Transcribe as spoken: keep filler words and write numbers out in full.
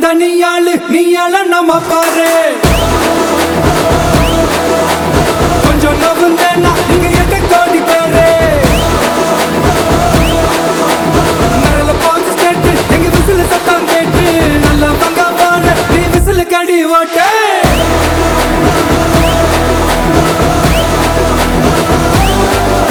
தனியாளு நீயால நம்ம பாரு கொஞ்சம் நவுந்தேன்னா நீங்க எட்ட கோடி பேரு நல்ல பாத்து ஸ்டேட்டு எங்க விசில சத்தம் கேட்டு நல்ல பங்க பாரு நீ விசில கடி ஓட்ட